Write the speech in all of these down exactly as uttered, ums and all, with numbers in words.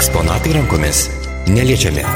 Eksponatai rankomis neliečiami.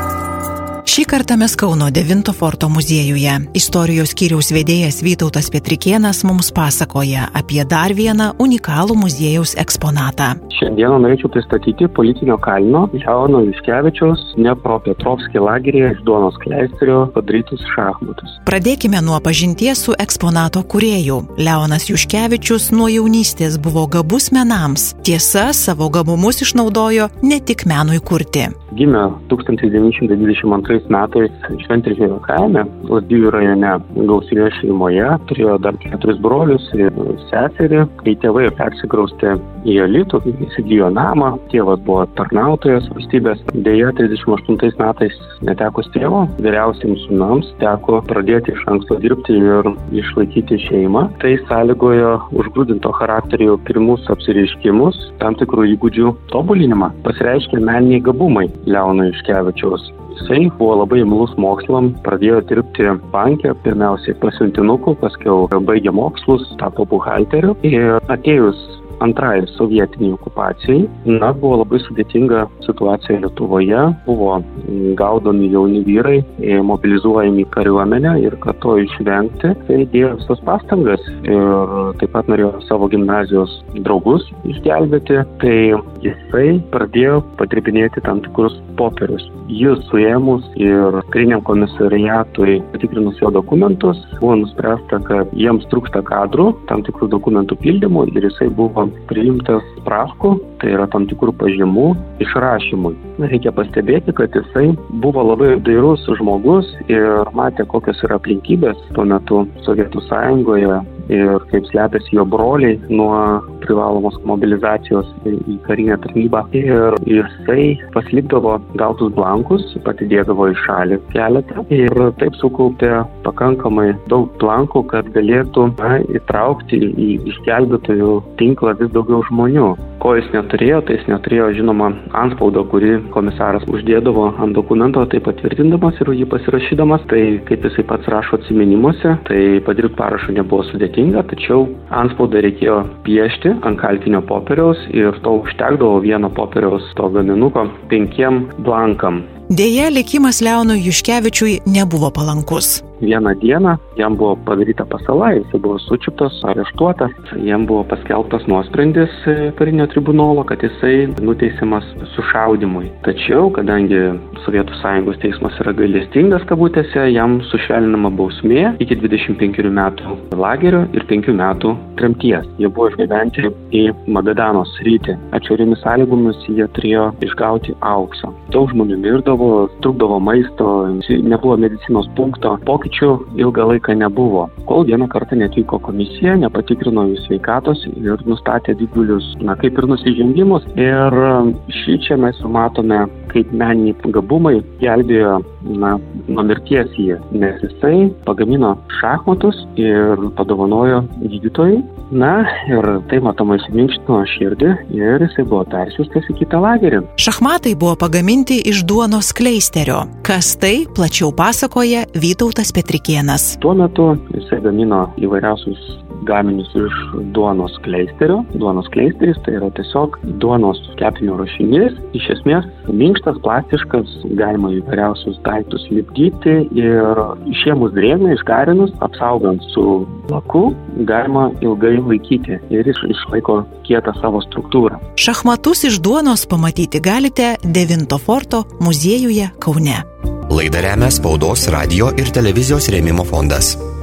Šį kartą mes Kauno devinto forto muziejuje. Istorijos skyriaus vedėjas Vytautas Petrikėnas mums pasakoja apie dar vieną unikalų muziejaus eksponatą. Šiandieną norėčiau pristatyti politinio kalinio Leono Juškevičiaus Dniepropetrovske lageryje iš duonos kleisterio padarytus šachmatus. Pradėkime nuo pažinties su eksponato kūrėju. Leonas Juškevičius nuo jaunystės buvo gabus menams. Tiesa, savo gabumus išnaudojo ne tik menui kurti. Gimė tūkstantis devyni šimtai dvidešimt antrais metais Šventrižėrio kaime, Lazdijų rajone, gausioje šeimoje, turėjo dar keturis brolius ir seserį. Kai tėvai persikraustė į Alytų, įsigijo namą, tėvas buvo tarnautojas valstybės. Deja, trisdešimt aštuntais metais netekus tėvo, vyriausiems sūnams teko pradėti iš anksto dirbti ir išlaikyti šeimą. Tai sąlygojo užgrūdinto charakterio pirmus apsireiškimus, tam tikrų įgūdžių tobulinimą. Pasireiškė meniniai gabumai Leono Juškevičiaus. Jisai buvo labai imlus mokslam, pradėjo dirbti banke, pirmiausiai pasiuntinuku, paskiau baigė mokslus, tapo buhalteriu ir atėjus antrai sovietiniai okupacijai, na, buvo labai sudėtinga situacija Lietuvoje, buvo gaudomi jauni vyrai, mobilizuojami į kariuomenę ir kad to išvengti, tai dėjo visas pastangas ir taip pat norėjo savo gimnazijos draugus išgelbėti, tai jisai pradėjo padirbinėti tam tikrus popierius. Jis suėmus ir kariniam komisariatui patikrinus jo dokumentus, buvo nuspręsta, kad jiems trūksta kadrų, tam tikrų dokumentų pildymų ir jisai buvo priimtas spravkų, tai yra tam tikrų pažymų išrašymui. Reikia pastebėti, kad jisai buvo labai dairus žmogus ir matė, kokios yra aplinkybės tuo metu Sovietų Sąjungoje ir kaip slepiasi jo broliai nuo privalomos mobilizacijos į karinę tarnybą. Ir jisai pasilikdavo gautus blankus, patidėdavo į šalį keletą ir taip sukaupė pakankamai daug blankų, kad galėtų na, įtraukti į išgelbėtojų tinklą vis daugiau žmonių. Ko jis neturėjo, tai jis neturėjo, žinoma, antspaudo, kurį komisaras uždėdavo ant dokumento, tai patvirtindamas ir jį pasirašydamas. Tai kaip jisai pats rašo atsiminimuose, tai padirbti parašo nebuvo sudėtinga, tačiau antspaudą reikėjo piešti ant kalkinio popieriaus ir to užtekdavo vieno popieriaus to gaminuko penkiem blankam. Deja, likimas Leonui Juškevičiui nebuvo palankus. Vieną dieną jam buvo padaryta pasala, jis buvo sučiuptas, areštuotas, jam buvo paskelbtas nuosprendis karinio tribunolo, kad jisai nuteisiamas sušaudymui. Tačiau, kadangi Sovietų Sąjungos teismas yra gailestingas kabutėse, jam sušvelninama bausmė iki dvidešimt penkerių metų lagerio ir penkių metų tremties. Jie buvo išgabenti į Magadano sritį. Atšiauriomis sąlygomis jie turėjo išgauti auksą. Daug žmonių mirdavo, trūkdavo maisto, nebuvo medicinos punkto. Pokyčių ilgą laiką nebuvo, kol vieną kartą netvyko komisija, nepatikrino jų sveikatos ir nustatė didžiulius, na, kaip ir nusižengimus. Ir šį čia mes matome, kaip meniniai gabumai gelbėjo, na, nuo mirties jį, nes jisai pagamino šachmatus ir padovanojo gydytojai. Na, ir tai matomai suminkštino širdį ir jisai buvo persiųstas į kitą lagerį. Šachmatai buvo pagaminti iš duonos kleisterio. Kas tai, plačiau pasakoja Vytautas Petrikėnas. Tuo metu jisai gamino įvairiausius gaminius iš duonos kleisterio. Duonos kleisteris tai yra tiesiog duonos kepinio rašinys. Iš esmės minkštas, plastiškas, galima įvairiausius daiktus lipdyti ir išėmus drėgmę, išgarinus, apsaugant su laku, galima ilgai laikyti ir jis išlaiko kietą savo struktūrą. Šachmatus iš duonos pamatyti galite devinto forto muziejuje Kaune. Laidą remia Spaudos, radijo ir televizijos rėmimo fondas.